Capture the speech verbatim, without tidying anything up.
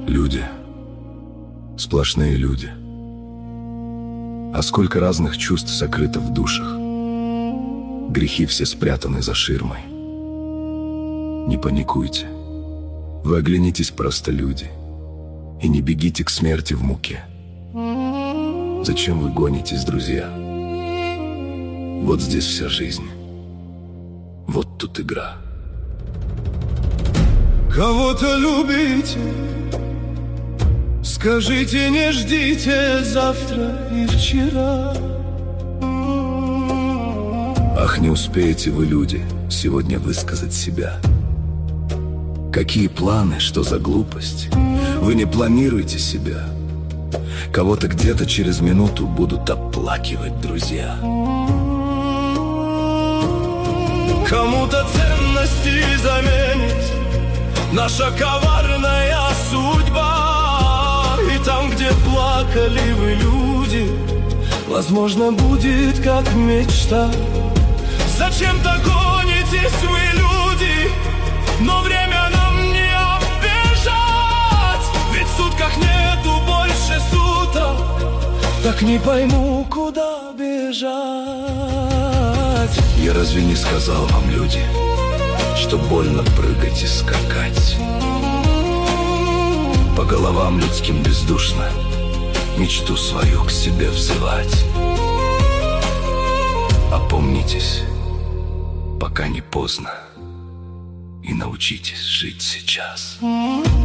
Люди. Сплошные люди. А сколько разных чувств сокрыто в душах. Грехи все спрятаны за ширмой. Не паникуйте. Вы оглянитесь, просто люди. И не бегите к смерти в муке. Зачем вы гонитесь, друзья? Вот здесь вся жизнь. Вот тут игра. Кого-то любите, скажите, не ждите завтра и вчера. Ах, не успеете вы, люди, сегодня высказать себя. Какие планы, что за глупость? Вы не планируете себя. Кого-то где-то через минуту будут оплакивать друзья. Кому-то ценности заменит наша коварная судьба. И там, где плакали вы, люди, возможно, будет как мечта. Зачем-то гонитесь вы, люди, но время нам не оббежать. Ведь в сутках нету больше суток, так не пойму, куда бежать. Я разве не сказал вам, люди, что больно прыгать и скакать? По головам людским бездушно мечту свою к себе взывать. Опомнитесь, пока не поздно, и научитесь жить сейчас.